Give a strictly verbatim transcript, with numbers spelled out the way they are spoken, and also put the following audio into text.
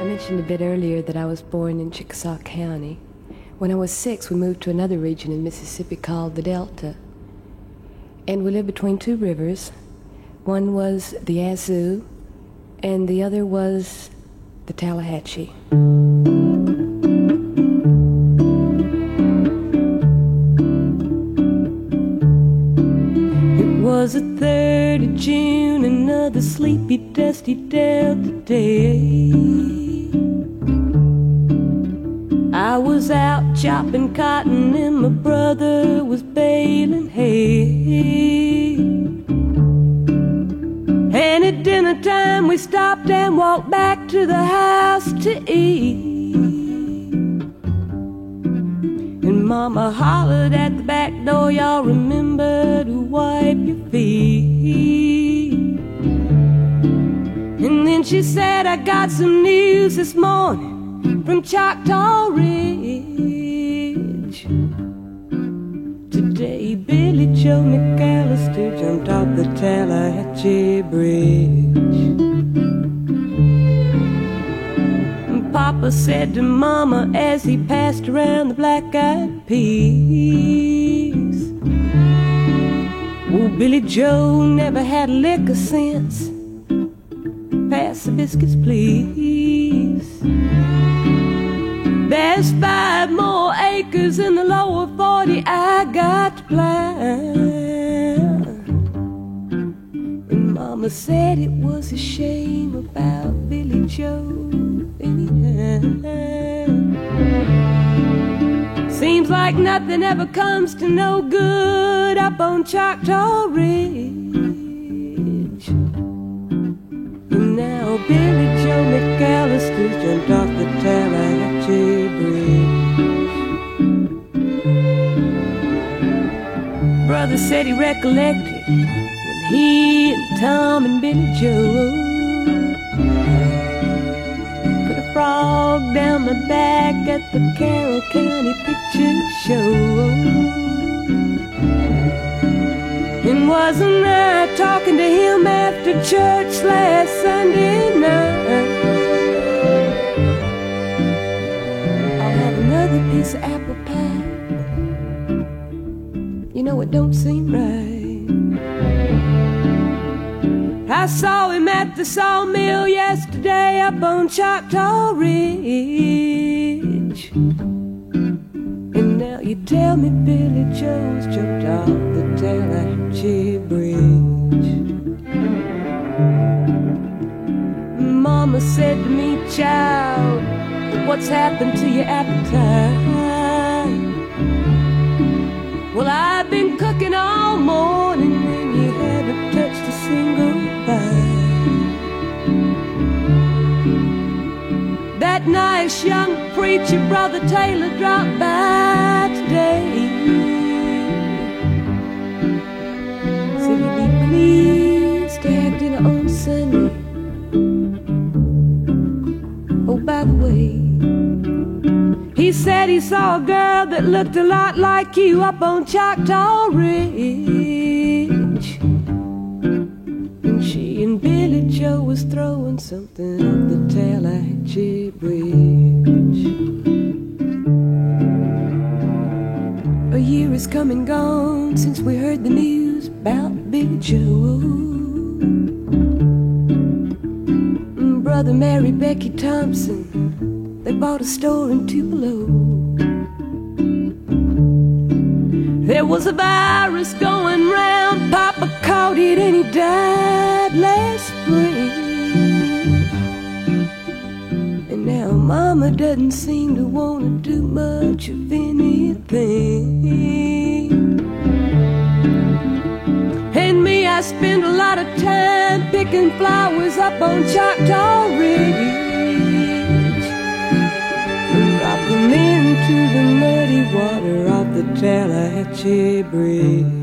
I mentioned a bit earlier that I was born in Chickasaw County. When I was six, we moved to another region in Mississippi called the Delta. And we lived between two rivers. One was the Yazoo, and the other was the Tallahatchie. It was the third of June, another sleepy, dusty Delta day. I was out chopping cotton and my brother was baling hay. And at dinner time we stopped and walked back to the house to eat. And Mama hollered at the back door, y'all remember to wipe your feet. And then she said, I got some news this morning from Choctaw Ridge. Today Billy Joe McAllister jumped off the Tallahatchie Bridge. And Papa said to Mama as he passed around the black-eyed peas, oh, Billy Joe never had a lick of sense. Pass the biscuits, please. There's five more acres in the lower forty I got to plant. And Mama said it was a shame about Billy Joe anyhow. Seems like nothing ever comes to no good up on Choctaw Ridge. And now Billy Joe McAllister jumped off the Tallahatchie Bridge. Brother said he recollected when he and Tom and Billy Joe put a frog down my back at the Carroll County Picture Show. And wasn't I talking to him after church last Sunday night? I'll have another piece of apple pie. You know it don't seem right. I saw him at the sawmill yesterday up on Choctaw Ridge. And now you tell me Billy Joe's jumped off the Tallahatchie Bridge. Mama said to me, child, what's happened to your appetite? Well, I've been cooking all morning and you haven't touched a single bite. That nice young preacher, Brother Taylor, dropped by today. Said he'd be pleased to have dinner on Sunday. Oh, by the way, he said he saw a girl that looked a lot like you up on Choctaw Ridge. And she and Billy Joe was throwing something off the Tallahatchie Bridge. A year has come and gone since we heard the news about Billy Joe. Brother married Becky Thompson. They bought a store in Tupelo. There was a virus going round. Papa caught it and he died last spring. And now Mama doesn't seem to want to do much of anything. And me, I spend a lot of time picking flowers up on Choctaw Ridge. Into the muddy water of the Tallahatchie Bridge.